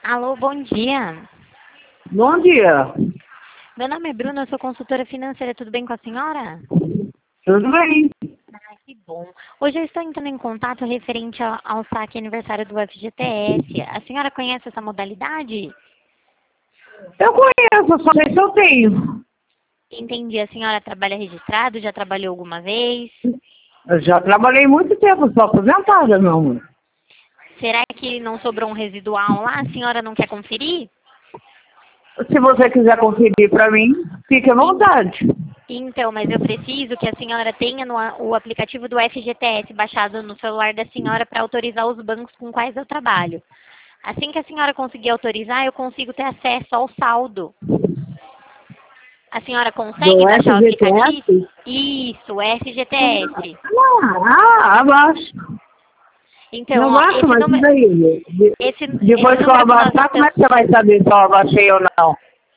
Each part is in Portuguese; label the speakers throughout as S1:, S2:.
S1: Alô, bom dia.
S2: Bom dia.
S1: Meu nome é Bruna, eu sou consultora financeira. Tudo bem com a senhora?
S2: Tudo bem?
S1: Ah, que bom. Hoje eu estou entrando em contato referente ao saque aniversário do FGTS. A senhora conhece essa modalidade?
S2: Eu conheço, só sei se eu tenho.
S1: Entendi. A senhora trabalha registrado? Já trabalhou alguma vez?
S2: Eu já trabalhei muito tempo, sou aposentada, meu amor.
S1: Será que não sobrou um residual lá? A senhora não quer conferir?
S2: Se você quiser conferir para mim, fique à vontade.
S1: Então, mas eu preciso que a senhora tenha o aplicativo do FGTS baixado no celular da senhora para autorizar os bancos com quais eu trabalho. Assim que a senhora conseguir autorizar, eu consigo ter acesso ao saldo. A senhora consegue
S2: Do
S1: baixar o aplicativo?
S2: FGTS?
S1: Isso, o FGTS.
S2: Abaixo.
S1: Então,
S2: Não
S1: ó,
S2: baixo,
S1: esse
S2: mas e
S1: número,
S2: daí?
S1: esse
S2: Depois que eu
S1: número que nós
S2: abaixar, como
S1: estamos...
S2: é que você vai saber se eu abaixei ou não?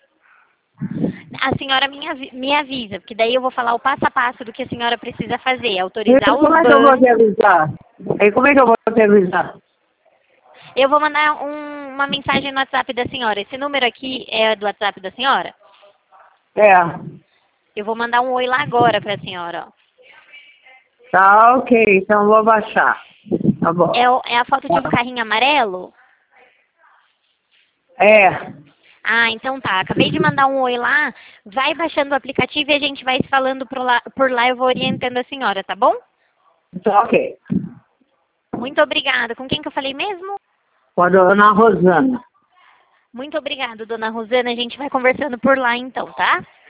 S1: A senhora me avisa, porque daí eu vou falar o passo a passo do que a senhora precisa fazer.
S2: E
S1: Autorizar os
S2: como é que eu vou te
S1: bancos.
S2: avisar? E como é que eu vou te avisar?
S1: Eu vou mandar uma mensagem no WhatsApp da senhora. Esse número aqui é do WhatsApp da senhora?
S2: É.
S1: Eu vou mandar um oi lá agora para a senhora, ó.
S2: Tá, ok. Então eu vou baixar. Tá bom.
S1: É a foto de um carrinho amarelo?
S2: É.
S1: Ah, então tá. Acabei de mandar um oi lá. Vai baixando o aplicativo e a gente vai se falando por lá. Eu vou orientando a senhora, tá bom?
S2: Tá ok.
S1: Muito obrigada. Com quem que eu falei mesmo?
S2: Com a dona Rosana.
S1: Muito obrigada, dona Rosana. A gente vai conversando por lá então, tá?